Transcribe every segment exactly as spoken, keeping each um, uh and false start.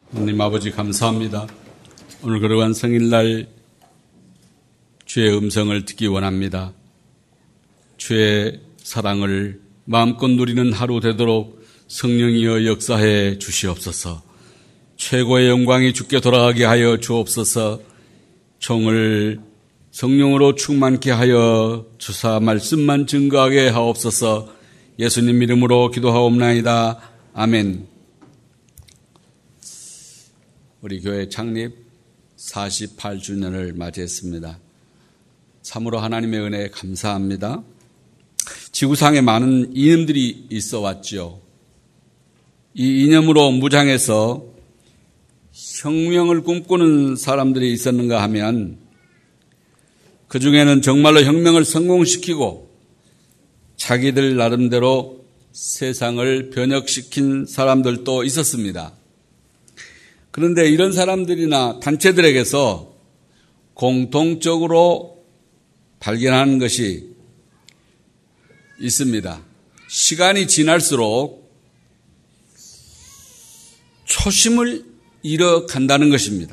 하나님 아버지 감사합니다. 오늘 거룩한 성일날 주의 음성을 듣기 원합니다. 주의 사랑을 마음껏 누리는 하루 되도록 성령이여 역사해 주시옵소서. 최고의 영광이 주께 돌아가게 하여 주옵소서. 종을 성령으로 충만케 하여 주사 말씀만 증거하게 하옵소서. 예수님 이름으로 기도하옵나이다. 아멘. 우리 교회 창립 사십팔 주년을 맞이했습니다. 참으로 하나님의 은혜에 감사합니다. 지구상에 많은 이념들이 있어 왔죠. 이 이념으로 무장해서 혁명을 꿈꾸는 사람들이 있었는가 하면 그 중에는 정말로 혁명을 성공시키고 자기들 나름대로 세상을 변혁시킨 사람들도 있었습니다. 그런데 이런 사람들이나 단체들에게서 공통적으로 발견하는 것이 있습니다. 시간이 지날수록 초심을 잃어간다는 것입니다.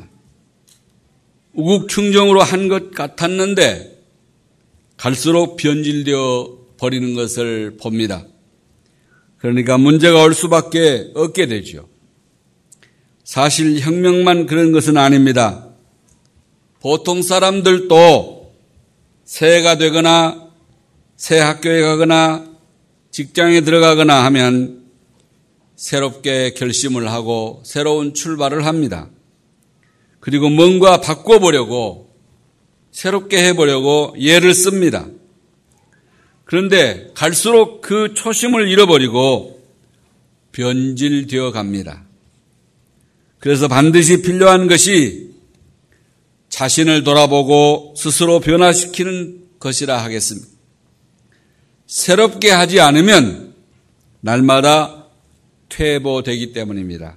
우국충정으로 한 것 같았는데 갈수록 변질되어 버리는 것을 봅니다. 그러니까 문제가 올 수밖에 없게 되죠. 사실 혁명만 그런 것은 아닙니다. 보통 사람들도 새해가 되거나 새 학교에 가거나 직장에 들어가거나 하면 새롭게 결심을 하고 새로운 출발을 합니다. 그리고 뭔가 바꿔보려고 새롭게 해보려고 예를 씁니다. 그런데 갈수록 그 초심을 잃어버리고 변질되어 갑니다. 그래서 반드시 필요한 것이 자신을 돌아보고 스스로 변화시키는 것이라 하겠습니다. 새롭게 하지 않으면 날마다 퇴보되기 때문입니다.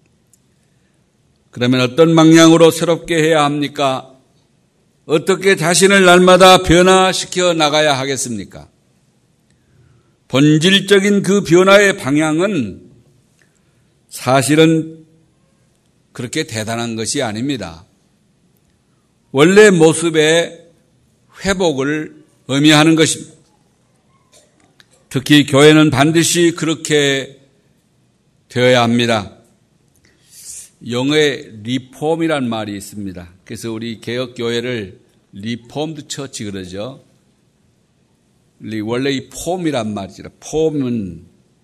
그러면 어떤 방향으로 새롭게 해야 합니까? 어떻게 자신을 날마다 변화시켜 나가야 하겠습니까? 본질적인 그 변화의 방향은 사실은 그렇게 대단한 것이 아닙니다. 원래 모습의 회복을 의미하는 것입니다. 특히 교회는 반드시 그렇게 되어야 합니다. 영어에 리폼이란 말이 있습니다. 그래서 우리 개혁교회를 리폼드 처치 그러죠. 원래 이 폼이란 말이죠. 폼은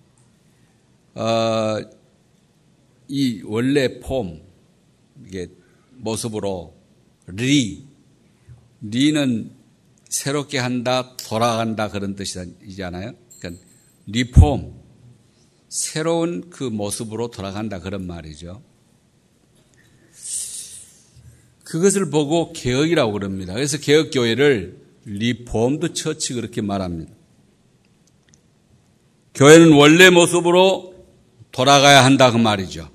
어, 이 원래 폼 이게 모습으로 리 리는 새롭게 한다, 돌아간다 그런 뜻이잖아요. 그러니까 리폼 새로운 그 모습으로 돌아간다 그런 말이죠. 그것을 보고 개혁이라고 그럽니다. 그래서 개혁교회를 리폼드 처치 그렇게 말합니다. 교회는 원래 모습으로 돌아가야 한다 그 말이죠.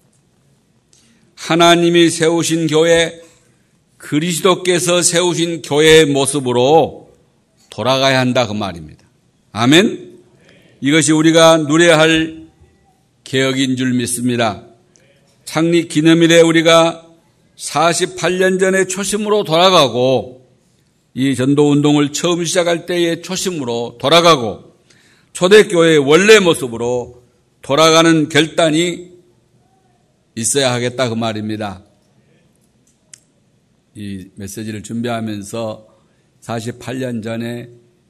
하나님이 세우신 교회, 그리스도께서 세우신 교회의 모습으로 돌아가야 한다 그 말입니다. 아멘? 이것이 우리가 누려야 할 개혁인 줄 믿습니다. 창립 기념일에 우리가 사십팔 년 전의 초심으로 돌아가고 이 전도운동을 처음 시작할 때의 초심으로 돌아가고 초대교회의 원래 모습으로 돌아가는 결단이 있어야 하겠다 그 말입니다. 이 메시지를 준비하면서 사십팔 년 전에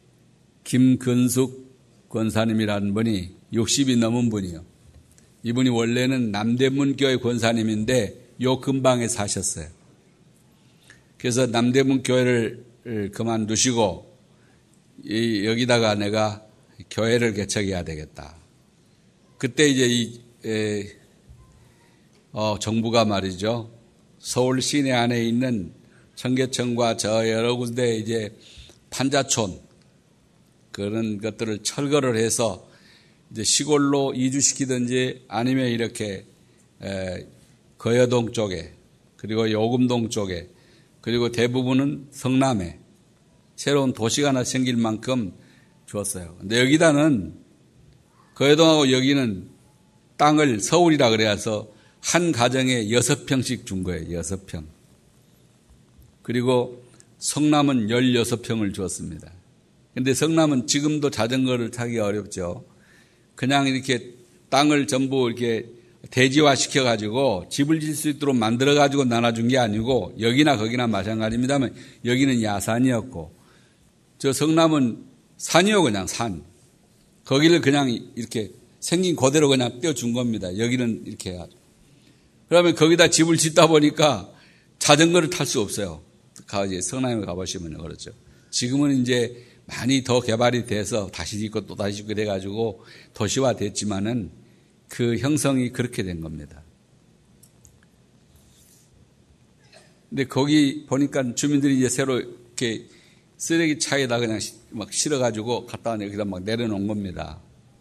김근숙 권사님이라는 분이 육십이 넘은 분이요. 이분이 원래는 남대문 교회 권사님인데 요 근방에 사셨어요. 그래서 남대문 교회를 그만두시고 여기다가 내가 교회를 개척해야 되겠다. 그때 이제 이 에, 어, 정부가 말이죠. 서울 시내 안에 있는 청계천과 저 여러 군데 이제 판자촌 그런 것들을 철거를 해서 이제 시골로 이주시키든지 아니면 이렇게 에, 거여동 쪽에 그리고 요금동 쪽에 그리고 대부분은 성남에 새로운 도시가 하나 생길 만큼 주었어요. 근데 여기다는 거여동하고 여기는 땅을 서울이라 그래서 한 가정에 여섯 평씩 준 거예요. 여섯 평. 그리고 성남은 열여섯 평을 주었습니다. 그런데 성남은 지금도 자전거를 타기가 어렵죠. 그냥 이렇게 땅을 전부 이렇게 대지화 시켜가지고 집을 질 수 있도록 만들어가지고 나눠준 게 아니고 여기나 거기나 마찬가지입니다만 여기는 야산이었고 저 성남은 산이요, 그냥 산. 거기를 그냥 이렇게 생긴 그대로 그냥 떼어준 겁니다. 여기는 이렇게 해가지고. 그러면 거기다 집을 짓다 보니까 자전거를 탈 수 없어요. 이제 성남에 가보시면 그렇죠. 지금은 이제 많이 더 개발이 돼서 다시 짓고 또 다시 짓고 돼가지고 도시화 됐지만은 그 형성이 그렇게 된 겁니다. 근데 거기 보니까 주민들이 이제 새로 이렇게 쓰레기 차에다 그냥 막 실어가지고 갖다 여기다 막 내려놓은 겁니다.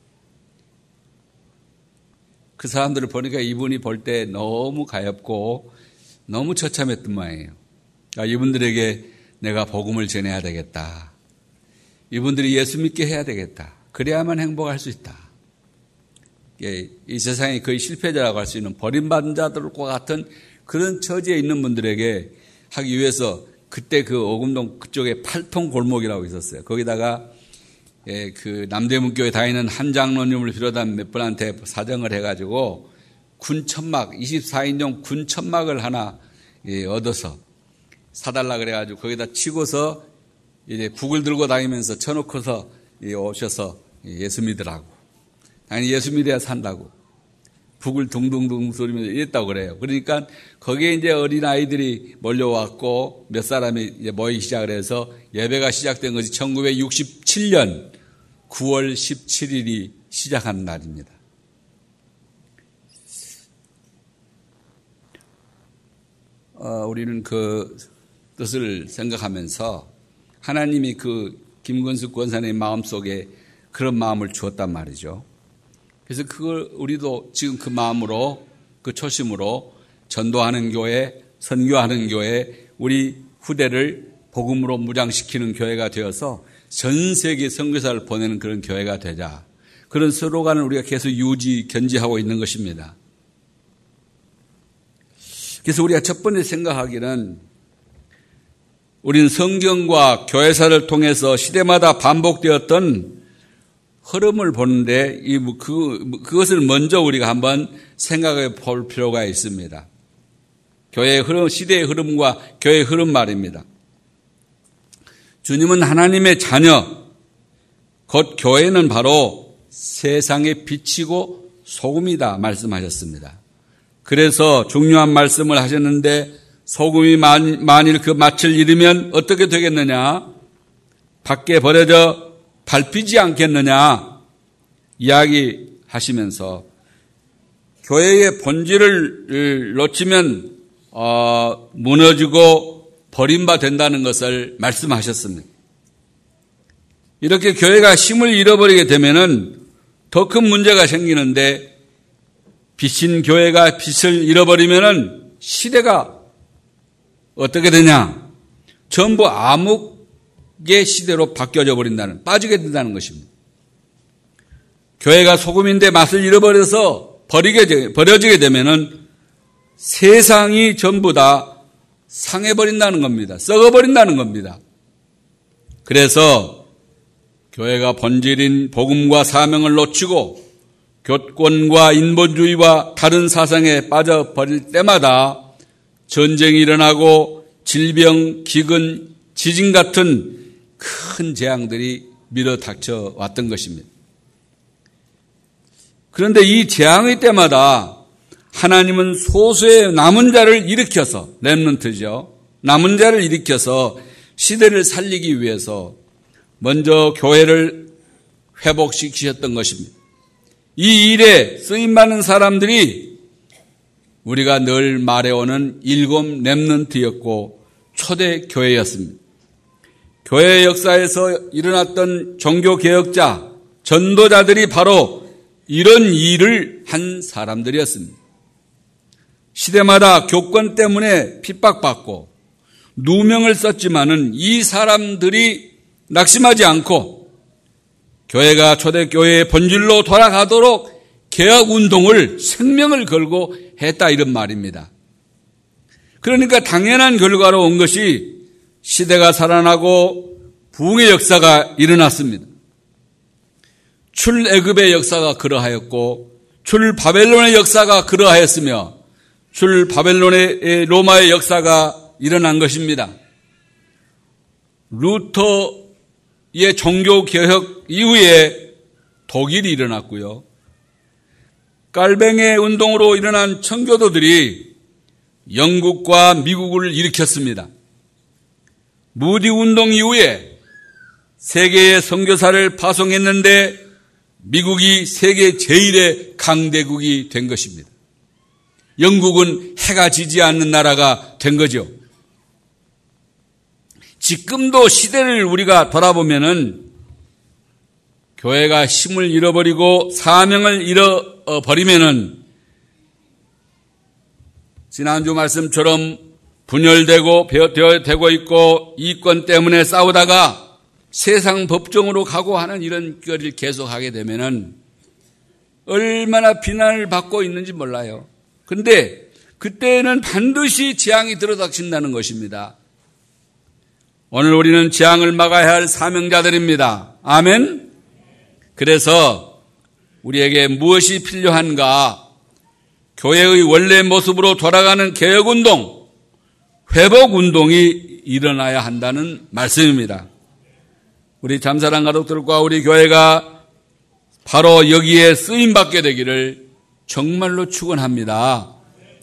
그 사람들을 보니까 이분이 볼 때 너무 가엾고 너무 처참했던 모양이에요. 그러니까 이분들에게 내가 복음을 전해야 되겠다. 이분들이 예수 믿게 해야 되겠다. 그래야만 행복할 수 있다. 이 세상에 거의 실패자라고 할 수 있는 버림받은 자들과 같은 그런 처지에 있는 분들에게 하기 위해서 그때 그 오금동 그쪽에 팔통 골목이라고 있었어요. 거기다가 그 남대문교회 다니는 한 장로님을 비롯한 몇 분한테 사정을 해가지고 군천막, 이십사 인용 군천막을 하나 얻어서 사달라 그래가지고 거기다 치고서 이제 북을 들고 다니면서 쳐놓고서 오셔서 예수 믿으라고. 아니 예수 믿어야 산다고. 북을 둥둥둥 소리면서 이랬다고 그래요. 그러니까 거기에 이제 어린 아이들이 몰려왔고 몇 사람이 이제 모이기 시작을 해서 예배가 시작된 것이 천구백육십칠 년 구월 십칠일이 시작한 날입니다. 어, 우리는 그 뜻을 생각하면서 하나님이 그 김건숙 권사님 마음속에 그런 마음을 주었단 말이죠. 그래서 그걸 우리도 지금 그 마음으로 그 초심으로 전도하는 교회, 선교하는 교회, 우리 후대를 복음으로 무장시키는 교회가 되어서 전 세계 선교사를 보내는 그런 교회가 되자. 그런 슬로건을 우리가 계속 유지, 견지하고 있는 것입니다. 그래서 우리가 첫 번째 생각하기는 우리는 성경과 교회사를 통해서 시대마다 반복되었던 흐름을 보는데 이 그 그것을 먼저 우리가 한번 생각해 볼 필요가 있습니다. 교회의 흐름, 시대의 흐름과 교회의 흐름 말입니다. 주님은 하나님의 자녀, 곧 교회는 바로 세상의 빛이고 소금이다 말씀하셨습니다. 그래서 중요한 말씀을 하셨는데 소금이 만일 그 맛을 잃으면 어떻게 되겠느냐? 밖에 버려져 밟히지 않겠느냐? 이야기하시면서 교회의 본질을 놓치면 어, 무너지고 버림바 된다는 것을 말씀하셨습니다. 이렇게 교회가 힘을 잃어버리게 되면은 더 큰 문제가 생기는데 빛인 교회가 빛을 잃어버리면은 시대가 어떻게 되냐? 전부 암흑의 시대로 바뀌어져 버린다는, 빠지게 된다는 것입니다. 교회가 소금인데 맛을 잃어버려서 버리게, 버려지게 되면은 세상이 전부 다 상해버린다는 겁니다. 썩어버린다는 겁니다. 그래서 교회가 본질인 복음과 사명을 놓치고 교권과 인본주의와 다른 사상에 빠져버릴 때마다 전쟁이 일어나고 질병, 기근, 지진 같은 큰 재앙들이 밀어닥쳐 왔던 것입니다. 그런데 이 재앙의 때마다 하나님은 소수의 남은 자를 일으켜서, 렘넌트죠. 남은 자를 일으켜서 시대를 살리기 위해서 먼저 교회를 회복시키셨던 것입니다. 이 일에 쓰임받는 사람들이 우리가 늘 말해오는 일곱 렘넌트였고 초대 교회였습니다. 교회 역사에서 일어났던 종교개혁자, 전도자들이 바로 이런 일을 한 사람들이었습니다. 시대마다 교권 때문에 핍박받고 누명을 썼지만은 이 사람들이 낙심하지 않고 교회가 초대교회의 본질로 돌아가도록 개혁 운동을 생명을 걸고 했다 이런 말입니다. 그러니까 당연한 결과로 온 것이 시대가 살아나고 부흥의 역사가 일어났습니다. 출애굽의 역사가 그러하였고 출바벨론의 역사가 그러하였으며 출바벨론의 로마의 역사가 일어난 것입니다. 루터의 종교개혁 이후에 독일이 일어났고요. 깔뱅의 운동으로 일어난 청교도들이 영국과 미국을 일으켰습니다. 무디 운동 이후에 세계의 선교사를 파송했는데 미국이 세계 제일의 강대국이 된 것입니다. 영국은 해가 지지 않는 나라가 된 거죠. 지금도 시대를 우리가 돌아보면은 교회가 힘을 잃어버리고 사명을 잃어버리면은 지난주 말씀처럼 분열되고 되어 있고 이권 때문에 싸우다가 세상 법정으로 가고 하는 이런 거를 계속하게 되면은 얼마나 비난을 받고 있는지 몰라요. 근데 그때는 반드시 재앙이 들어닥친다는 것입니다. 오늘 우리는 재앙을 막아야 할 사명자들입니다. 아멘. 그래서 우리에게 무엇이 필요한가? 교회의 원래 모습으로 돌아가는 개혁운동, 회복운동이 일어나야 한다는 말씀입니다. 우리 잠사랑 가족들과 우리 교회가 바로 여기에 쓰임받게 되기를 정말로 축원합니다.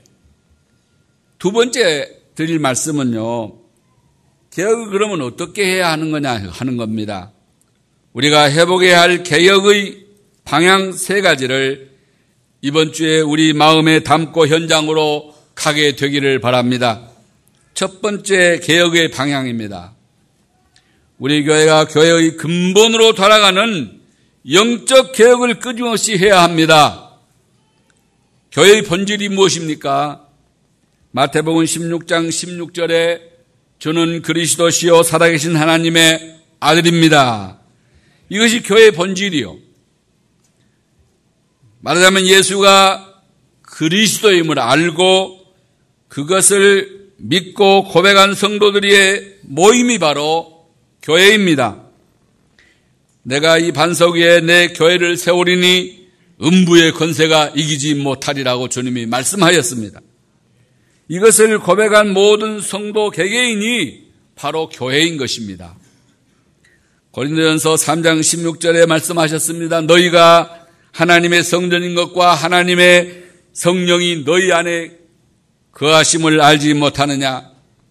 두 번째 드릴 말씀은요. 개혁을 그러면 어떻게 해야 하는 거냐 하는 겁니다. 우리가 회복해야 할 개혁의 방향 세 가지를 이번 주에 우리 마음에 담고 현장으로 가게 되기를 바랍니다. 첫 번째 개혁의 방향입니다. 우리 교회가 교회의 근본으로 돌아가는 영적 개혁을 끊임없이 해야 합니다. 교회의 본질이 무엇입니까? 마태복음 십육 장 십육 절에 저는 그리스도시요 살아계신 하나님의 아들입니다. 이것이 교회의 본질이요. 말하자면 예수가 그리스도임을 알고 그것을 믿고 고백한 성도들의 모임이 바로 교회입니다. 내가 이 반석 위에 내 교회를 세우리니 음부의 권세가 이기지 못하리라고 주님이 말씀하였습니다. 이것을 고백한 모든 성도 개개인이 바로 교회인 것입니다. 고린도전서 삼 장 십육 절에 말씀하셨습니다. 너희가 하나님의 성전인 것과 하나님의 성령이 너희 안에 거하심을 알지 못하느냐.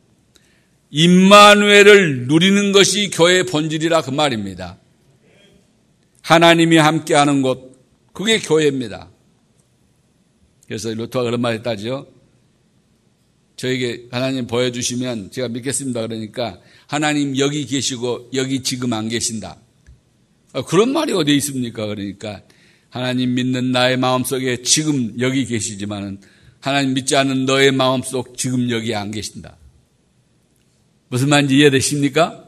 임마누엘을 누리는 것이 교회의 본질이라 그 말입니다. 하나님이 함께하는 곳, 그게 교회입니다. 그래서 루터가 그런 말 했다죠. 저에게 하나님 보여주시면 제가 믿겠습니다. 그러니까 하나님 여기 계시고 여기 지금 안 계신다. 그런 말이 어디 있습니까? 그러니까 하나님 믿는 나의 마음속에 지금 여기 계시지만 하나님 믿지 않는 너의 마음속 지금 여기 안 계신다. 무슨 말인지 이해되십니까?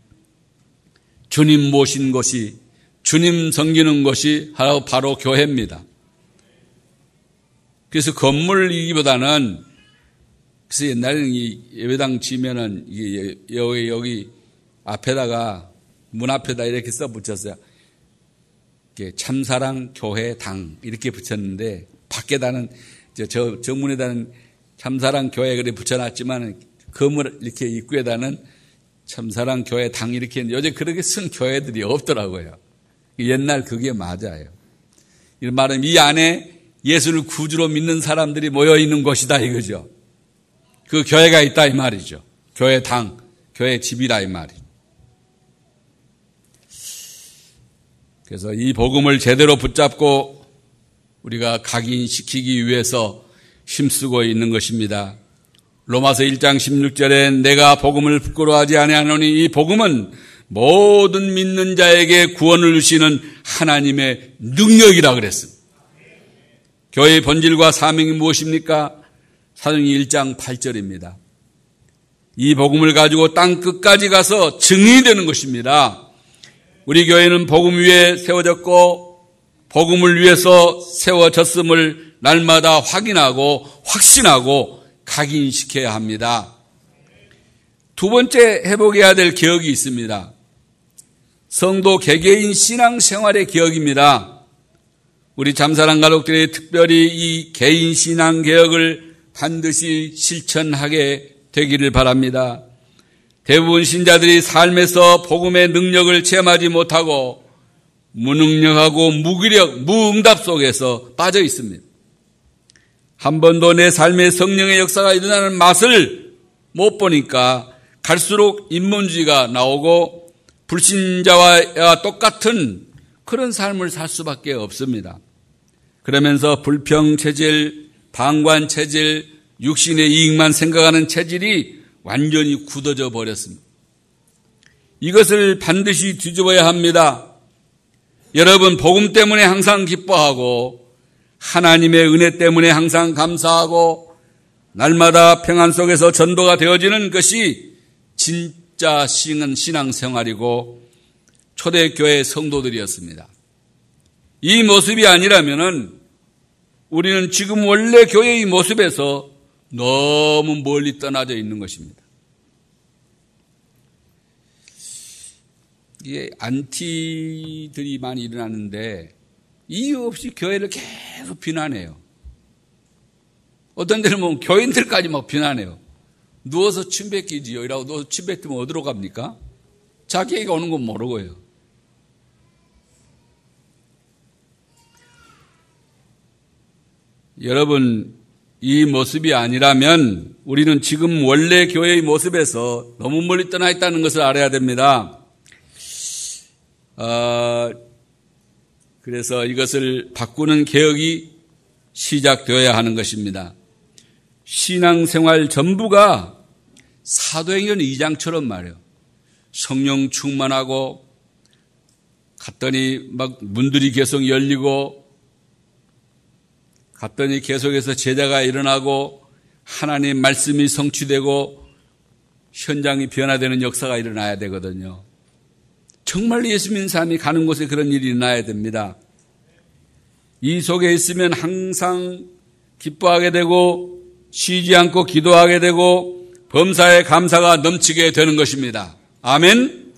주님 모신 곳이, 주님 섬기는 곳이 바로 교회입니다. 그래서 건물이기보다는, 그래서 옛날에는 이 예배당 지면은 여기, 여기 앞에다가, 문 앞에다 이렇게 써 붙였어요. 참사랑 교회당 이렇게 붙였는데, 밖에다는, 저, 저 문에다는 참사랑 교회 그래 붙여놨지만, 건물 이렇게 입구에다는 참사랑 교회당 이렇게 했는데, 요즘 그렇게 쓴 교회들이 없더라고요. 옛날 그게 맞아요. 이 말은 이 안에 예수를 구주로 믿는 사람들이 모여있는 곳이다 이거죠. 그 교회가 있다 이 말이죠. 교회당, 교회 집이라 이 말이죠. 그래서 이 복음을 제대로 붙잡고 우리가 각인시키기 위해서 힘쓰고 있는 것입니다. 로마서 일 장 십육 절에 내가 복음을 부끄러워하지 아니하노니 이 복음은 모든 믿는 자에게 구원을 주시는 하나님의 능력이라 그랬습니다. 교회의 본질과 사명이 무엇입니까? 사도행전 일 장 팔 절입니다. 이 복음을 가지고 땅 끝까지 가서 증인이 되는 것입니다. 우리 교회는 복음 위에 세워졌고 복음을 위해서 세워졌음을 날마다 확인하고 확신하고 각인시켜야 합니다. 두 번째 회복해야 될 개혁이 있습니다. 성도 개개인 신앙생활의 개혁입니다. 우리 잠사랑 가족들이 특별히 이 개인 신앙 개혁을 반드시 실천하게 되기를 바랍니다. 대부분 신자들이 삶에서 복음의 능력을 체험하지 못하고 무능력하고 무기력, 무응답 속에서 빠져 있습니다. 한 번도 내 삶에 성령의 역사가 일어나는 맛을 못 보니까 갈수록 인본주의가 나오고 불신자와 똑같은 그런 삶을 살 수밖에 없습니다. 그러면서 불평체질, 방관체질, 육신의 이익만 생각하는 체질이 완전히 굳어져 버렸습니다. 이것을 반드시 뒤집어야 합니다. 여러분, 복음 때문에 항상 기뻐하고 하나님의 은혜 때문에 항상 감사하고 날마다 평안 속에서 전도가 되어지는 것이 진짜 신앙생활이고 초대교회 성도들이었습니다. 이 모습이 아니라면은 우리는 지금 원래 교회의 모습에서 너무 멀리 떠나져 있는 것입니다. 이게 안티들이 많이 일어나는데 이유 없이 교회를 계속 비난해요. 어떤 데는 보면 교인들까지 막 비난해요. 누워서 침 뱉기지요. 이라고 누워서 침 뱉으면 어디로 갑니까? 자기가 오는 건 모르고요. 여러분, 이 모습이 아니라면 우리는 지금 원래 교회의 모습에서 너무 멀리 떠나 있다는 것을 알아야 됩니다. 어, 그래서 이것을 바꾸는 개혁이 시작되어야 하는 것입니다. 신앙생활 전부가 사도행전 이 장처럼 말이에요. 성령 충만하고 갔더니 막 문들이 계속 열리고 갔더니 계속해서 제자가 일어나고 하나님의 말씀이 성취되고 현장이 변화되는 역사가 일어나야 되거든요. 정말 예수 믿는 사람이 가는 곳에 그런 일이 일어나야 됩니다. 이 속에 있으면 항상 기뻐하게 되고 쉬지 않고 기도하게 되고 범사에 감사가 넘치게 되는 것입니다. 아멘.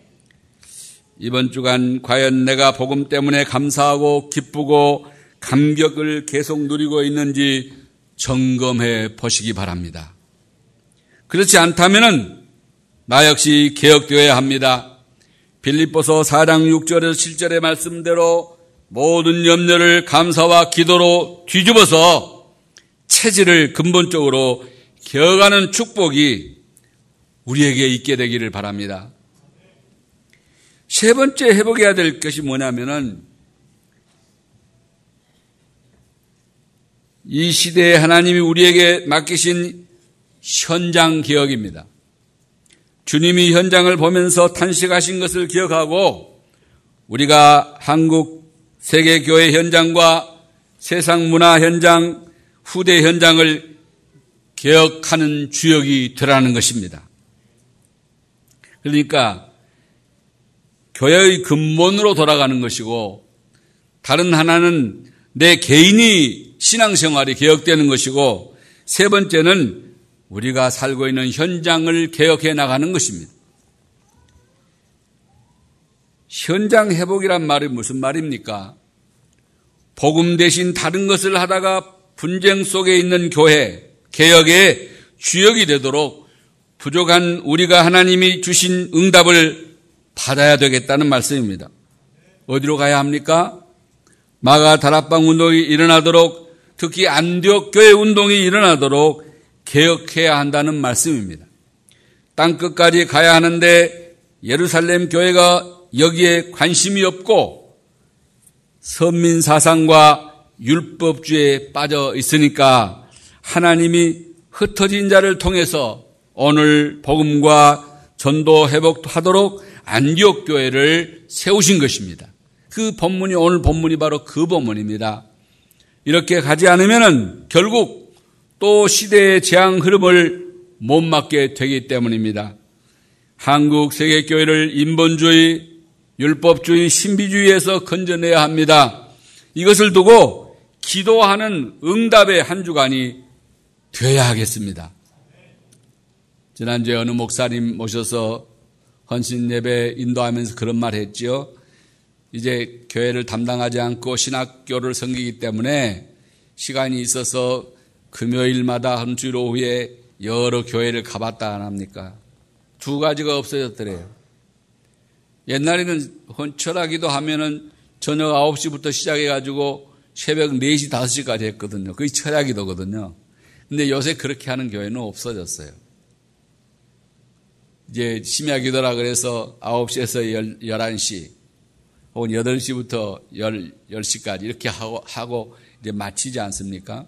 이번 주간 과연 내가 복음 때문에 감사하고 기쁘고 감격을 계속 누리고 있는지 점검해 보시기 바랍니다. 그렇지 않다면 나 역시 개혁되어야 합니다. 빌립보서 사 장 육 절에서 칠 절의 말씀대로 모든 염려를 감사와 기도로 뒤집어서 체질을 근본적으로 개혁하는 축복이 우리에게 있게 되기를 바랍니다. 세 번째 회복해야 될 것이 뭐냐면은 이 시대에 하나님이 우리에게 맡기신 현장 개혁입니다. 주님이 현장을 보면서 탄식하신 것을 기억하고 우리가 한국 세계교회 현장과 세상 문화 현장, 후대 현장을 개혁하는 주역이 되라는 것입니다. 그러니까 교회의 근본으로 돌아가는 것이고 다른 하나는 내 개인이 신앙생활이 개혁되는 것이고 세 번째는 우리가 살고 있는 현장을 개혁해 나가는 것입니다. 현장 회복이란 말이 무슨 말입니까? 복음 대신 다른 것을 하다가 분쟁 속에 있는 교회, 개혁의 주역이 되도록 부족한 우리가 하나님이 주신 응답을 받아야 되겠다는 말씀입니다. 어디로 가야 합니까? 마가 다락방 운동이 일어나도록 특히 안디옥 교회 운동이 일어나도록 개혁해야 한다는 말씀입니다. 땅끝까지 가야 하는데 예루살렘 교회가 여기에 관심이 없고 선민 사상과 율법주의에 빠져 있으니까 하나님이 흩어진 자를 통해서 오늘 복음과 전도 회복하도록 안디옥 교회를 세우신 것입니다. 그 본문이 오늘 본문이 바로 그 본문입니다. 이렇게 가지 않으면 결국 또 시대의 재앙 흐름을 못 막게 되기 때문입니다. 한국 세계교회를 인본주의, 율법주의, 신비주의에서 건져내야 합니다. 이것을 두고 기도하는 응답의 한 주간이 되어야 하겠습니다. 지난주에 어느 목사님 모셔서 헌신 예배 인도하면서 그런 말 했지요. 이제 교회를 담당하지 않고 신학교를 섬기기 때문에 시간이 있어서 금요일마다 한 주일 오후에 여러 교회를 가봤다 안 합니까? 두 가지가 없어졌더래요. 옛날에는 철학기도 하면은 저녁 아홉 시부터 시작해가지고 새벽 네 시, 다섯 시까지 했거든요. 그게 철학기도거든요. 근데 요새 그렇게 하는 교회는 없어졌어요. 이제 심야기도라 그래서 아홉 시에서 열한 시 혹은 여덟 시부터 열 시까지 이렇게 하고, 하고 이제 마치지 않습니까?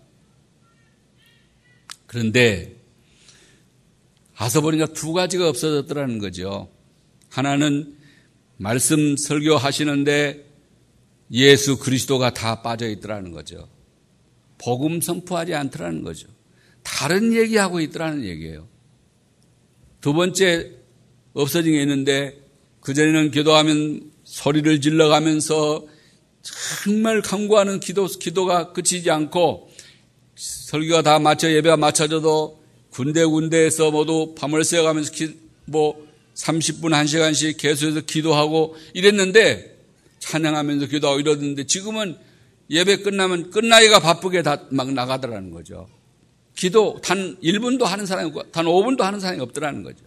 그런데 가서 보니까 두 가지가 없어졌더라는 거죠. 하나는 말씀 설교하시는데 예수 그리스도가 다 빠져 있더라는 거죠. 복음 선포하지 않더라는 거죠. 다른 얘기하고 있더라는 얘기예요. 두 번째 없어진 게 있는데 그전에는 기도하면 소리를 질러가면서 정말 간구하는 기도, 기도가 그치지 않고 설교가 다 마쳐 예배가 마쳐져도 군데군데에서 모두 밤을 새워가면서 기, 뭐 삼십 분, 한 시간씩 계속해서 기도하고 이랬는데 찬양하면서 기도하고 이러는데 지금은 예배 끝나면 끝나기가 바쁘게 다 막 나가더라는 거죠. 기도 단 일 분도 하는 사람이 없고 단 오 분도 하는 사람이 없더라는 거죠.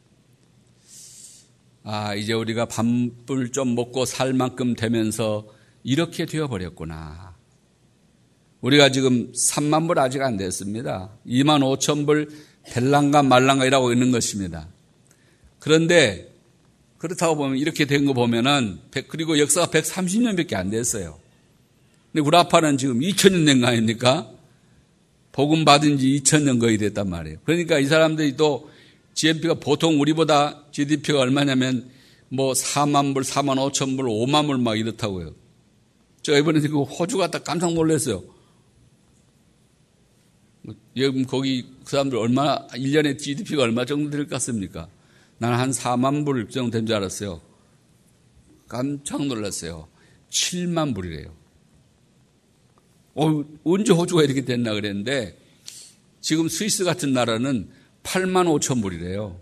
아, 이제 우리가 밥을 좀 먹고 살 만큼 되면서 이렇게 되어버렸구나. 우리가 지금 삼만 불 아직 안 됐습니다. 이만 오천 불 될랑가 말랑가 이라고 있는 것입니다. 그런데 그렇다고 보면 이렇게 된 거 보면은 그리고 역사가 백삼십 년밖에 안 됐어요. 근데 우리 아빠는 지금 이천 년 된 거 아닙니까? 복음 받은 지 이천 년 거의 됐단 말이에요. 그러니까 이 사람들이 또 지엠피가 보통 우리보다 지디피가 얼마냐면 뭐 사만 불, 사만 오천 불, 오만 불 막 이렇다고요. 제가 이번에 그 호주 갔다 깜짝 놀랐어요. 여러분 거기 그 사람들 얼마나 일 년에 지디피가 얼마 정도 될 것 같습니까? 나는 한 사만 불 정도 된 줄 알았어요. 깜짝 놀랐어요. 칠만 불이래요. 어, 언제 호주가 이렇게 됐나 그랬는데 지금 스위스 같은 나라는 팔만 오천 불이래요.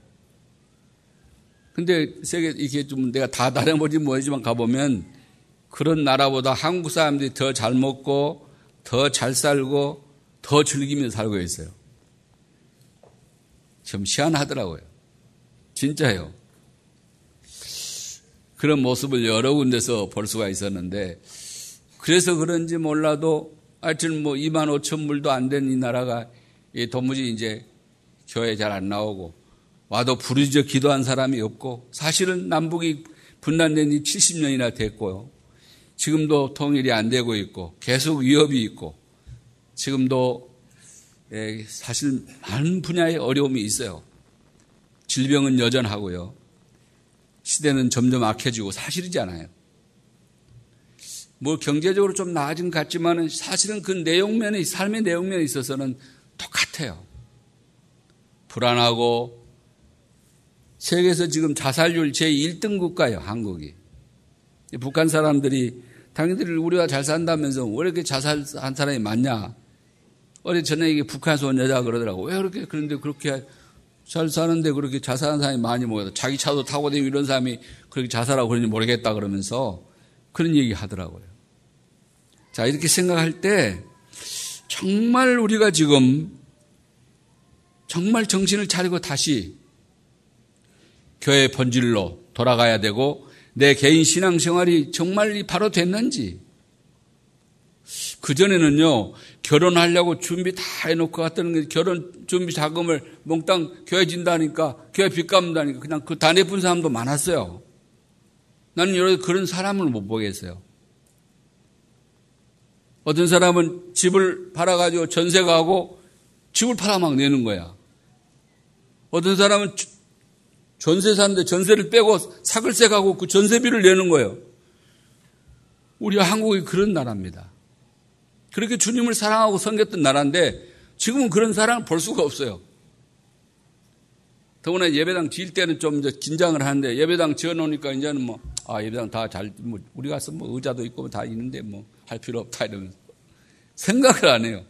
근데 세계 이게 좀 내가 다 다녀보지 뭐지만 가보면 그런 나라보다 한국 사람들이 더 잘 먹고 더 잘 살고 더 즐기면서 살고 있어요. 좀 희한하더라고요. 진짜요. 그런 모습을 여러 군데서 볼 수가 있었는데 그래서 그런지 몰라도 하여튼 뭐 이만 오천 불도 안 된 이 나라가 도무지 이제 교회 잘 안 나오고 와도 부르짖어 기도한 사람이 없고 사실은 남북이 분단된 지 칠십 년이나 됐고요. 지금도 통일이 안 되고 있고 계속 위협이 있고 지금도 사실 많은 분야의 어려움이 있어요. 질병은 여전하고요. 시대는 점점 악해지고 사실이지 않아요. 뭐 경제적으로 좀 나아진 것 같지만 사실은 그 내용면에 삶의 내용면에 있어서는 똑같아요. 불안하고 세계에서 지금 자살률 제일 등 국가예요. 한국이. 북한 사람들이 당신들이 우리가 잘 산다면서 왜 이렇게 자살한 사람이 많냐. 어제 저녁에 북한에서 온 여자가 그러더라고. 왜 그렇게 그런데 그렇게 잘 사는데 그렇게 자살한 사람이 많이 모여서 자기 차도 타고 다니고 이런 사람이 그렇게 자살하고 그런지 모르겠다 그러면서 그런 얘기 하더라고요. 자, 이렇게 생각할 때 정말 우리가 지금 정말 정신을 차리고 다시 교회 본질로 돌아가야 되고 내 개인 신앙생활이 정말 바로 됐는지. 그전에는요, 결혼하려고 준비 다 해놓고 갔다는 게 결혼 준비 자금을 몽땅 교회 진다니까, 교회 빚 갚는다니까 그냥 그 다 내푼 사람도 많았어요. 나는 여러 그런 사람을 못 보겠어요. 어떤 사람은 집을 팔아가지고 전세 가고 집을 팔아 막 내는 거야. 어떤 사람은 전세 사는데 전세를 빼고 사글세 가고 그 전세비를 내는 거예요. 우리 한국이 그런 나라입니다. 그렇게 주님을 사랑하고 섬겼던 나라인데 지금은 그런 사랑을 볼 수가 없어요. 더구나 예배당 지을 때는 좀 이제 긴장을 하는데 예배당 지어놓으니까 이제는 뭐, 아, 예배당 다 잘, 뭐, 우리 가서 뭐 의자도 있고 다 있는데 뭐 할 필요 없다 이러면서 생각을 안 해요.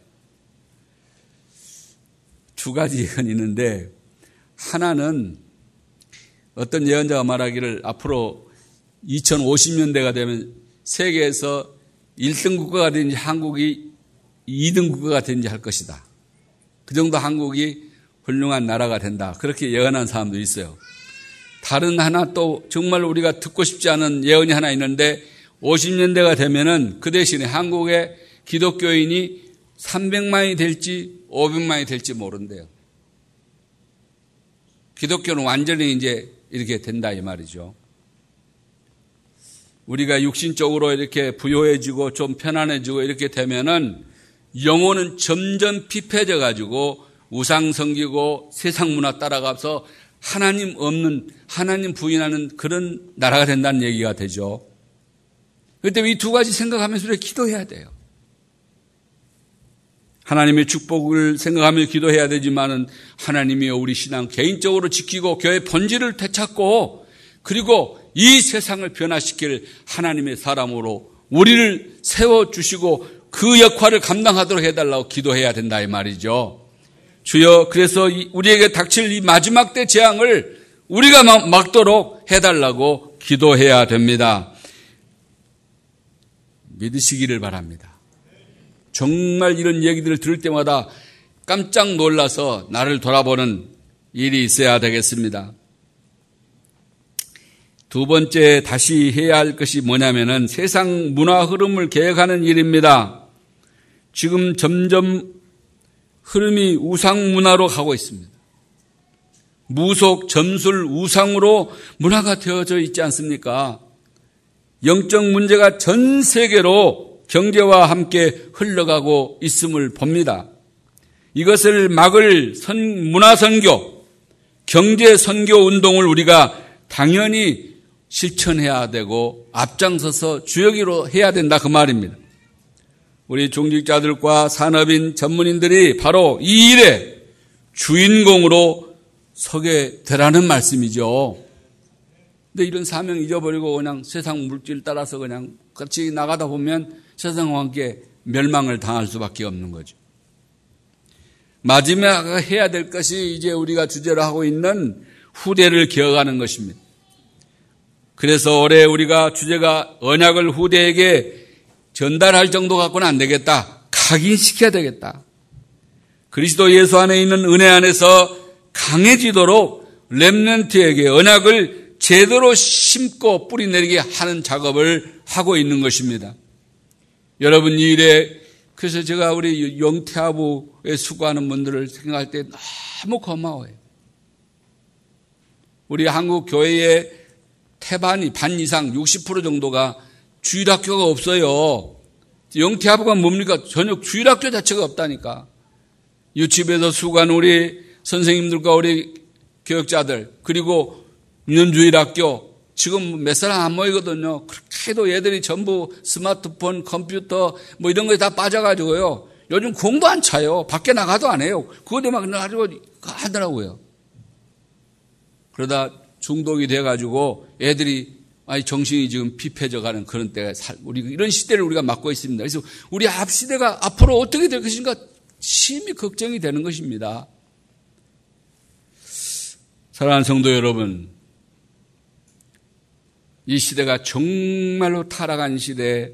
두 가지 예언이 있는데 하나는 어떤 예언자가 말하기를 앞으로 이천오십 년대가 되면 세계에서 일 등 국가가 되는지 한국이 이 등 국가가 되는지 할 것이다. 그 정도 한국이 훌륭한 나라가 된다. 그렇게 예언한 사람도 있어요. 다른 하나 또 정말 우리가 듣고 싶지 않은 예언이 하나 있는데 오십 년대가 되면은 그 대신에 한국의 기독교인이 삼백만이 될지 오백만이 될지 모른대요. 기독교는 완전히 이제 이렇게 된다 이 말이죠. 우리가 육신적으로 이렇게 부요해지고 좀 편안해지고 이렇게 되면은 영혼은 점점 피폐해져 가지고 우상 섬기고 세상 문화 따라가서 하나님 없는, 하나님 부인하는 그런 나라가 된다는 얘기가 되죠. 그때 이 두 가지 생각하면서 우리가 기도해야 돼요. 하나님의 축복을 생각하며 기도해야 되지만은 하나님이 우리 신앙 개인적으로 지키고 교회 본질을 되찾고 그리고 이 세상을 변화시킬 하나님의 사람으로 우리를 세워주시고 그 역할을 감당하도록 해달라고 기도해야 된다 이 말이죠. 주여 그래서 우리에게 닥칠 이 마지막 때 재앙을 우리가 막도록 해달라고 기도해야 됩니다. 믿으시기를 바랍니다. 정말 이런 얘기들을 들을 때마다 깜짝 놀라서 나를 돌아보는 일이 있어야 되겠습니다. 두 번째 다시 해야 할 것이 뭐냐면은 세상 문화 흐름을 개혁하는 일입니다. 지금 점점 흐름이 우상 문화로 가고 있습니다. 무속, 점술, 우상으로 문화가 되어져 있지 않습니까? 영적 문제가 전 세계로 경제와 함께 흘러가고 있음을 봅니다. 이것을 막을 선, 문화선교, 경제선교 운동을 우리가 당연히 실천해야 되고 앞장서서 주역으로 해야 된다 그 말입니다. 우리 종직자들과 산업인 전문인들이 바로 이 일의 주인공으로 서게 되라는 말씀이죠. 근데 이런 사명 잊어버리고 그냥 세상 물질 따라서 그냥 같이 나가다 보면 세상과 함께 멸망을 당할 수밖에 없는 거죠. 마지막에 해야 될 것이 이제 우리가 주제로 하고 있는 후대를 기억하는 것입니다. 그래서 올해 우리가 주제가 언약을 후대에게 전달할 정도 갖고는 안 되겠다. 각인시켜야 되겠다. 그리스도 예수 안에 있는 은혜 안에서 강해지도록 렘넌트에게 언약을 제대로 심고 뿌리내리게 하는 작업을 하고 있는 것입니다. 여러분 이 일에 그래서 제가 우리 영태아부에 수고하는 분들을 생각할 때 너무 고마워요. 우리 한국 교회의 태반이 반 이상 육십 퍼센트 정도가 주일학교가 없어요. 영태아부가 뭡니까? 전혀 주일학교 자체가 없다니까. 유치부에서 수고하는 우리 선생님들과 우리 교육자들 그리고 유년주일학교 지금 몇 사람 안 모이거든요. 그렇게도 얘들이 전부 스마트폰, 컴퓨터 뭐 이런 거에 다 빠져가지고요. 요즘 공도 안 차요. 밖에 나가도 안 해요. 그거 때문에 가지고 하더라고요. 그러다 중독이 돼가지고 애들이 아니 정신이 지금 피폐해져가는 그런 때가 우리 이런 시대를 우리가 맞고 있습니다. 그래서 우리 앞 시대가 앞으로 어떻게 될 것인가 심히 걱정이 되는 것입니다. 사랑하는 성도 여러분, 이 시대가 정말로 타락한 시대,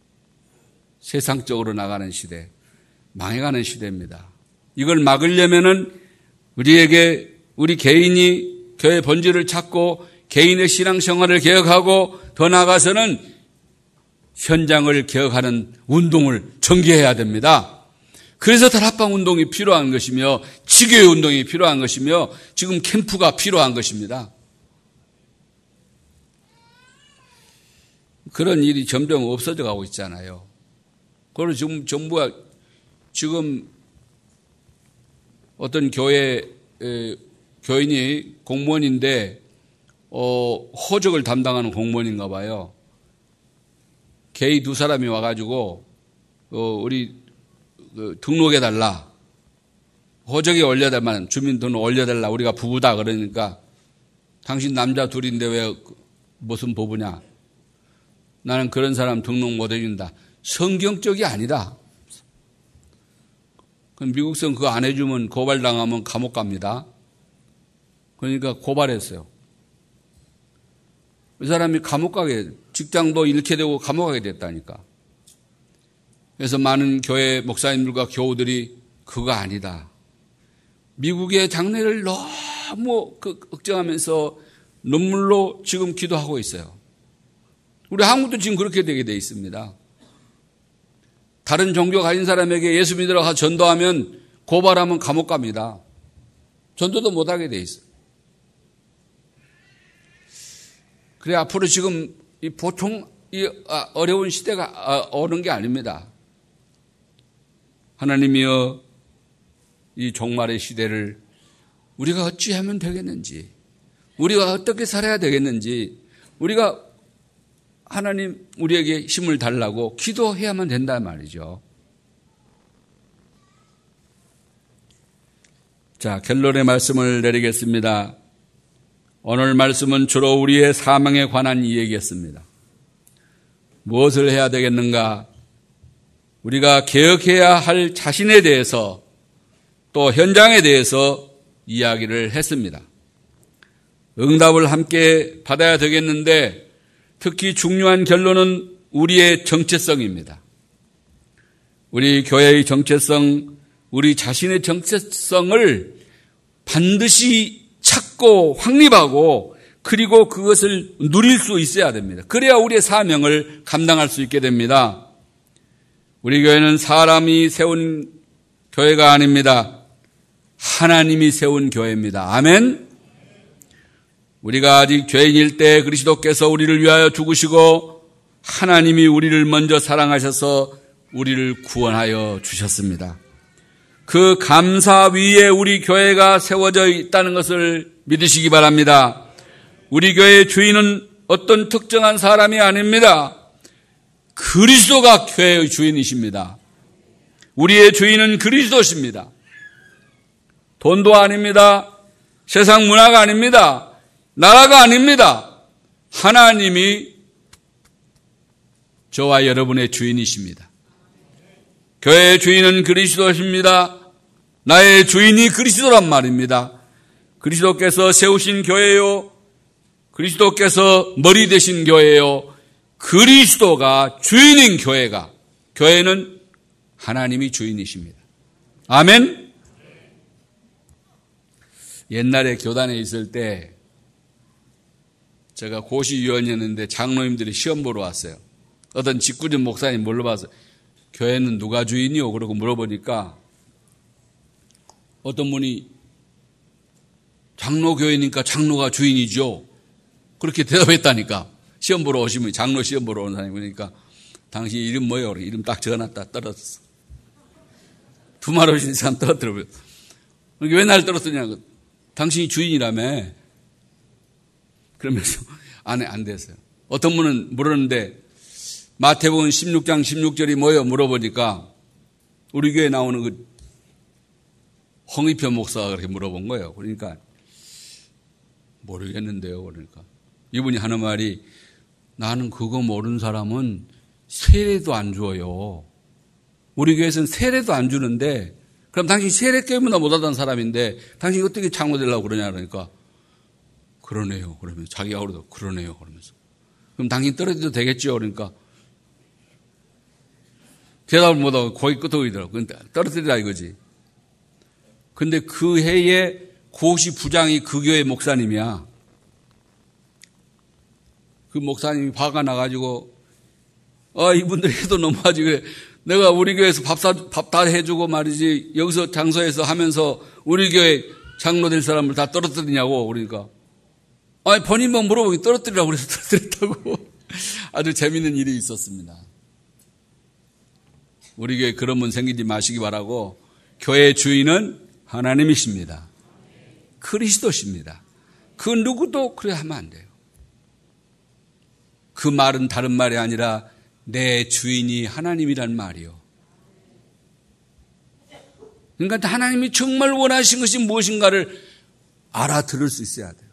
세상적으로 나가는 시대, 망해가는 시대입니다. 이걸 막으려면은 우리에게 우리 개인이 교회 본질을 찾고 개인의 신앙생활을 개혁하고 더 나아가서는 현장을 개혁하는 운동을 전개해야 됩니다. 그래서 다락방 운동이 필요한 것이며 지교회 운동이 필요한 것이며 지금 캠프가 필요한 것입니다. 그런 일이 점점 없어져 가고 있잖아요. 그리고 지금 정부가 지금 어떤 교회 에, 교인이 공무원인데 어, 호적을 담당하는 공무원인가 봐요. 게이 두 사람이 와가지고 어, 우리 그, 등록해달라. 호적에 올려달만 주민등록 올려달라. 우리가 부부다 그러니까 당신 남자 둘인데 왜 무슨 부부냐. 나는 그런 사람 등록 못 해준다. 성경적이 아니다. 미국선 그거 안 해주면 고발당하면 감옥 갑니다. 그러니까 고발했어요. 그 사람이 감옥 가게, 직장도 잃게 되고 감옥 가게 됐다니까. 그래서 많은 교회 목사님들과 교우들이 그거 아니다. 미국의 장례를 너무 걱정하면서 눈물로 지금 기도하고 있어요. 우리 한국도 지금 그렇게 되게 돼 있습니다. 다른 종교 가진 사람에게 예수 믿으러 가서 전도하면 고발하면 감옥 갑니다. 전도도 못하게 돼 있어요. 그래 앞으로 지금 이 보통 이 어려운 시대가 오는 게 아닙니다. 하나님이여 이 종말의 시대를 우리가 어찌하면 되겠는지, 우리가 어떻게 살아야 되겠는지, 우리가 하나님 우리에게 힘을 달라고 기도해야만 된단 말이죠. 자, 결론의 말씀을 내리겠습니다. 오늘 말씀은 주로 우리의 사명에 관한 이야기였습니다. 무엇을 해야 되겠는가? 우리가 개혁해야 할 자신에 대해서 또 현장에 대해서 이야기를 했습니다. 응답을 함께 받아야 되겠는데 특히 중요한 결론은 우리의 정체성입니다. 우리 교회의 정체성, 우리 자신의 정체성을 반드시 찾고 확립하고 그리고 그것을 누릴 수 있어야 됩니다. 그래야 우리의 사명을 감당할 수 있게 됩니다. 우리 교회는 사람이 세운 교회가 아닙니다. 하나님이 세운 교회입니다. 아멘. 우리가 아직 죄인일 때 그리스도께서 우리를 위하여 죽으시고 하나님이 우리를 먼저 사랑하셔서 우리를 구원하여 주셨습니다. 그 감사 위에 우리 교회가 세워져 있다는 것을 믿으시기 바랍니다. 우리 교회의 주인은 어떤 특정한 사람이 아닙니다. 그리스도가 교회의 주인이십니다. 우리의 주인은 그리스도십니다. 돈도 아닙니다. 세상 문화가 아닙니다. 나라가 아닙니다. 하나님이 저와 여러분의 주인이십니다. 교회의 주인은 그리스도십니다. 나의 주인이 그리스도란 말입니다. 그리스도께서 세우신 교회요. 그리스도께서 머리 되신 교회요. 그리스도가 주인인 교회가, 교회는 하나님이 주인이십니다. 아멘. 옛날에 교단에 있을 때 제가 고시위원이었는데 장로님들이 시험 보러 왔어요. 어떤 직구준 목사님 물어봐서 교회는 누가 주인이요? 그러고 물어보니까 어떤 분이 장로교회니까 장로가 주인이죠. 그렇게 대답했다니까. 시험 보러 오시면 장로 시험 보러 오는 사람이 그러니까 당신 이름 뭐예요? 이름 딱 적어놨다 떨어졌어. 두말 없이 사람 떨어뜨려버렸어. 그러니까 왜 날 떨어뜨리냐고. 당신이 주인이라며. 그러면서 안, 안 됐어요. 어떤 분은 물었는데 마태복음 십육 장 십육 절이 뭐예요? 물어보니까 우리 교회에 나오는 그 홍의표 목사가 그렇게 물어본 거예요. 그러니까 모르겠는데요. 그러니까 이분이 하는 말이 나는 그거 모르는 사람은 세례도 안 줘요. 우리 교회에서는 세례도 안 주는데 그럼 당신 세례 깨문나 못하던 사람인데 당신이 어떻게 장로되려고 그러냐 그러니까 그러네요. 그러면서 자기가 그러도 그러네요. 그러면서 그럼 당신 떨어져도 되겠죠. 그러니까 대답을 못하고 거기 끄덕이더라고. 근데 떨어뜨리라 이거지. 근데 그 해에 고시 부장이 그 교회 목사님이야. 그 목사님이 화가 나가지고 아 이분들 해도 너무하지 그래. 내가 우리 교회에서 밥 다 해주고 말이지 여기서 장소에서 하면서 우리 교회 장로 될 사람을 다 떨어뜨리냐고 그러니까 아니 본인만 물어보기 떨어뜨리라고 그래서 떨어뜨렸다고. 아주 재밌는 일이 있었습니다. 우리 교회 그런 분 생기지 마시기 바라고 교회의 주인은 하나님이십니다. 그리스도십니다. 그 누구도 그래 하면 안 돼요. 그 말은 다른 말이 아니라 내 주인이 하나님이란 말이요. 그러니까 하나님이 정말 원하신 것이 무엇인가를 알아들을 수 있어야 돼요.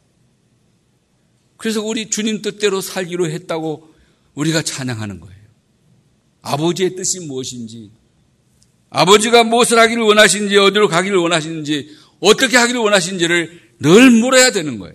그래서 우리 주님 뜻대로 살기로 했다고 우리가 찬양하는 거예요. 아버지의 뜻이 무엇인지, 아버지가 무엇을 하기를 원하시는지, 어디로 가기를 원하시는지, 어떻게 하기를 원하시는지를 늘 물어야 되는 거예요.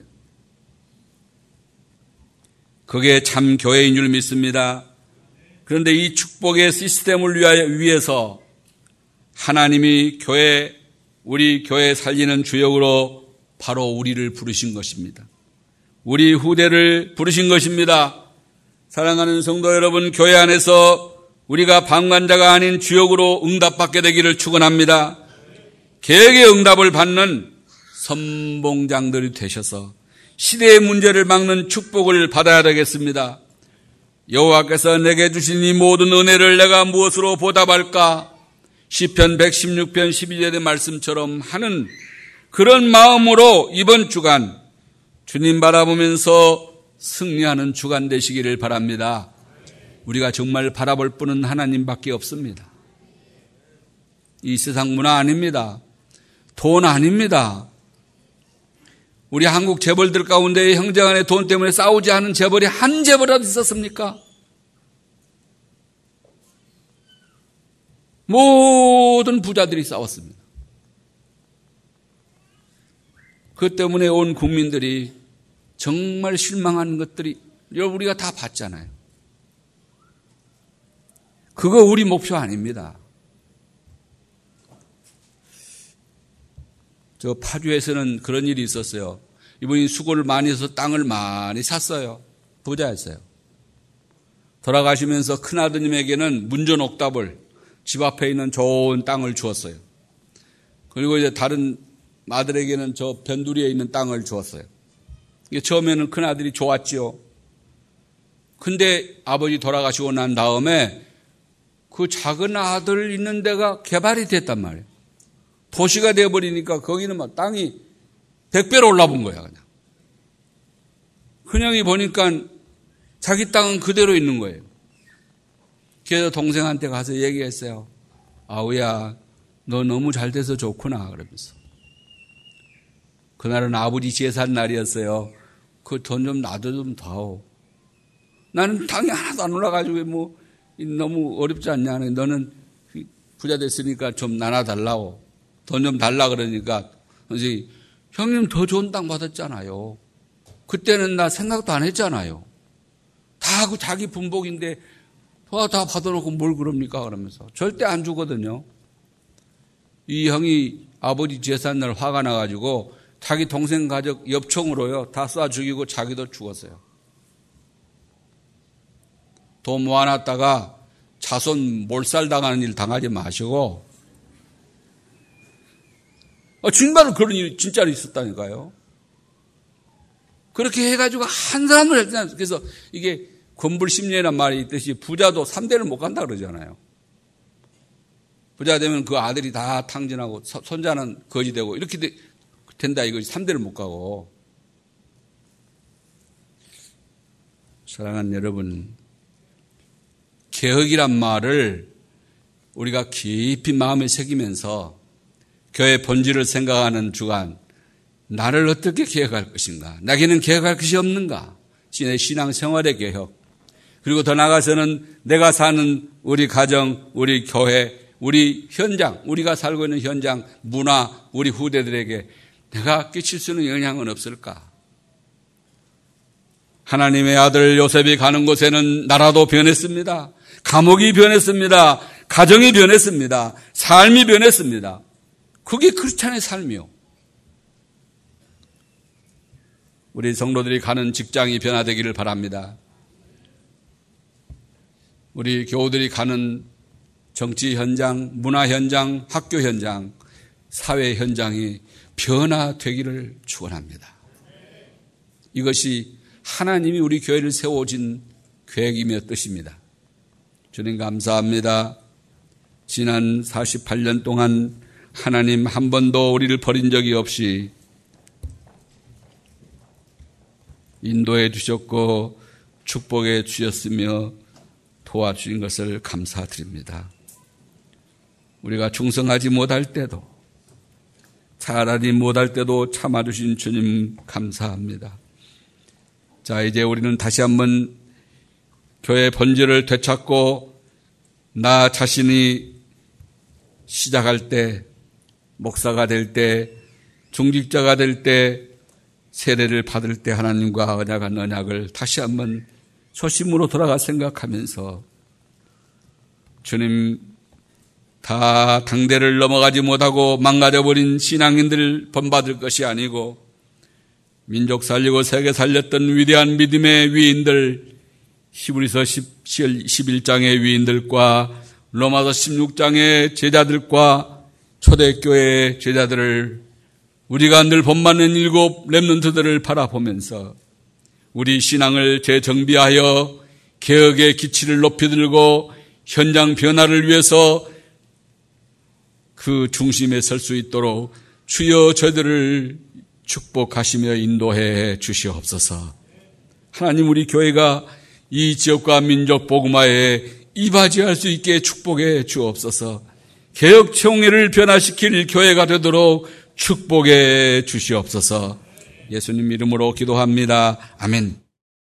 그게 참 교회인 줄 믿습니다. 그런데 이 축복의 시스템을 위해서 하나님이 교회, 우리 교회 살리는 주역으로 바로 우리를 부르신 것입니다. 우리 후대를 부르신 것입니다. 사랑하는 성도 여러분, 교회 안에서 우리가 방관자가 아닌 주역으로 응답받게 되기를 축원합니다. 계획의 응답을 받는 선봉장들이 되셔서 시대의 문제를 막는 축복을 받아야 되겠습니다. 여호와께서 내게 주신 이 모든 은혜를 내가 무엇으로 보답할까? 시편 백십육 편 십이 절의 말씀처럼 하는 그런 마음으로 이번 주간 주님 바라보면서 승리하는 주간 되시기를 바랍니다. 우리가 정말 바라볼 분은 하나님밖에 없습니다. 이 세상 문화 아닙니다. 돈 아닙니다. 우리 한국 재벌들 가운데 형제간의 돈 때문에 싸우지 않은 재벌이 한 재벌이라도 있었습니까? 모든 부자들이 싸웠습니다. 그 때문에 온 국민들이 정말 실망한 것들이 우리가 다 봤잖아요. 그거 우리 목표 아닙니다. 저 파주에서는 그런 일이 있었어요. 이분이 수고를 많이 해서 땅을 많이 샀어요. 부자였어요. 돌아가시면서 큰아드님에게는 문전옥답을 집 앞에 있는 좋은 땅을 주었어요. 그리고 이제 다른 아들에게는 저 변두리에 있는 땅을 주었어요. 이게 처음에는 큰아들이 좋았지요. 근데 아버지 돌아가시고 난 다음에 그 작은 아들 있는 데가 개발이 됐단 말이에요. 도시가 되어버리니까 거기는 막 땅이 백 배로 올라본 거야, 그냥. 큰형이 보니까 자기 땅은 그대로 있는 거예요. 그래서 동생한테 가서 얘기했어요. 아우야, 너 너무 잘 돼서 좋구나, 그러면서. 그날은 아버지 제산 날이었어요. 그 돈 좀 나도 좀 더. 나는 땅이 하나도 안 올라가지고 뭐 너무 어렵지 않냐. 너는 부자 됐으니까 좀 나눠달라고. 돈 좀 달라 그러니까 선생님, 형님 더 좋은 땅 받았잖아요. 그때는 나 생각도 안 했잖아요. 다 그 자기 분복인데 다, 다 받아놓고 뭘 그럽니까? 그러면서. 절대 안 주거든요. 이 형이 아버지 제삿날 화가 나가지고 자기 동생 가족 엽총으로요 다 쏴 죽이고 자기도 죽었어요. 돈 모아놨다가 자손 몰살당하는 일 당하지 마시고. 아, 정말로 그런 일이 진짜로 있었다니까요. 그렇게 해가지고 한 사람을 했잖아요. 그래서 이게 권불심리라는 말이 있듯이 부자도 삼 대를 못 간다 그러잖아요. 부자 되면 그 아들이 다 탕진하고 손자는 거지 되고 이렇게 된다 이거지. 삼 대를 못 가고. 사랑하는 여러분, 개혁이란 말을 우리가 깊이 마음에 새기면서 교회 본질을 생각하는 주간, 나를 어떻게 개혁할 것인가? 나에게는 개혁할 것이 없는가? 내 신앙생활의 개혁. 그리고 더 나아가서는 내가 사는 우리 가정, 우리 교회, 우리 현장, 우리가 살고 있는 현장, 문화, 우리 후대들에게 내가 끼칠 수 있는 영향은 없을까? 하나님의 아들 요셉이 가는 곳에는 나라도 변했습니다. 감옥이 변했습니다. 가정이 변했습니다. 삶이 변했습니다. 그게 크리스찬의 삶이요. 우리 성도들이 가는 직장이 변화되기를 바랍니다. 우리 교우들이 가는 정치 현장, 문화 현장, 학교 현장, 사회 현장이 변화되기를 축원합니다. 이것이 하나님이 우리 교회를 세워진 계획이며 뜻입니다. 주님 감사합니다. 지난 사십팔 년 동안 하나님 한 번도 우리를 버린 적이 없이 인도해 주셨고 축복해 주셨으며 도와주신 것을 감사드립니다. 우리가 충성하지 못할 때도 차라리 못할 때도 참아주신 주님 감사합니다. 자, 이제 우리는 다시 한번 교회의 본질을 되찾고 나 자신이 시작할 때, 목사가 될 때, 중직자가 될 때, 세례를 받을 때 하나님과 언약한 언약을 다시 한번 초심으로 돌아가 생각하면서 주님, 다 당대를 넘어가지 못하고 망가져버린 신앙인들 본받을 것이 아니고 민족 살리고 세계 살렸던 위대한 믿음의 위인들, 히브리서 십일 장의 위인들과 로마서 십육 장의 제자들과 초대교회의 제자들을 우리가 늘 본받는 일곱 렘넌트들을 바라보면서 우리 신앙을 재정비하여 개혁의 기치를 높이 들고 현장 변화를 위해서 그 중심에 설 수 있도록 주여 저희들을 축복하시며 인도해 주시옵소서. 하나님, 우리 교회가 이 지역과 민족 복음화에 이바지할 수 있게 축복해 주옵소서. 개혁 총회를 변화시킬 교회가 되도록 축복해 주시옵소서. 예수님 이름으로 기도합니다. 아멘.